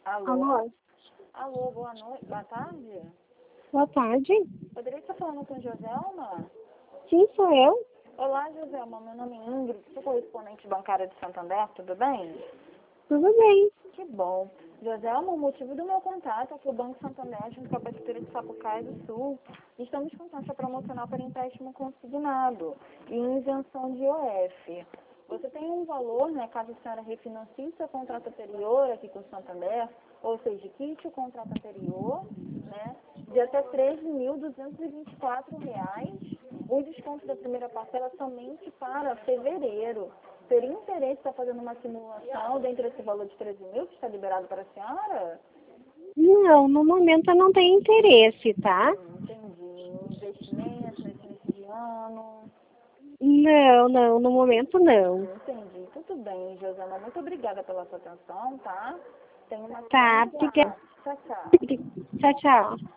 Alô? Alô? Alô, boa noite. Boa tarde? Boa tarde. Poderia estar falando com Joselma? Sim, sou eu. Olá, Joselma. Meu nome é Ingrid, sou correspondente bancária de Santander, tudo bem? Tudo bem. Que bom. Joselma, o motivo do meu contato é que o Banco Santander, junto com a Prefeitura de Sapucaí do Sul, estamos com taxa promocional para empréstimo consignado e isenção de IOF. Você tem um valor, né, caso a senhora refinancie seu contrato anterior aqui com o Santander, ou seja, quite o contrato anterior, né, de até R$ 13.224. O desconto da primeira parcela somente para fevereiro. Teria interesse em estar fazendo uma simulação dentro desse valor de 13 mil que está liberado para a senhora? Não, no momento eu não tenho interesse, tá? Entendi. Investimento nesse início de ano. Não, no momento não. Entendi. Tudo bem, Josana. Muito obrigada pela sua atenção, tá? Tenha uma Tá, excelente obrigada. tarde. Tchau, tchau. Tchau, tchau.